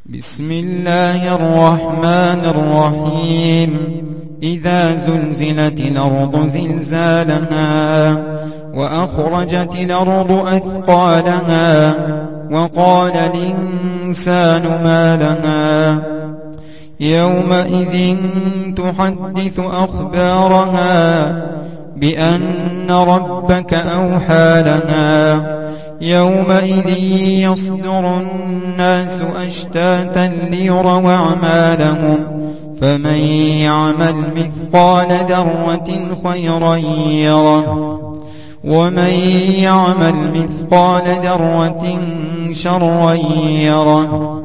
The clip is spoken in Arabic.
بسم الله الرحمن الرحيم إذا زلزلت الأرض زلزالها وأخرجت الأرض أثقالها وقال الإنسان ما لها يومئذ تحدث أخبارها بأن ربك أوحى لها يومئذ يصدر الناس أشتاتا ليروا أعمالهم فمن يعمل مثقال ذرة خيرا يره ومن يعمل مثقال ذرة شرا يره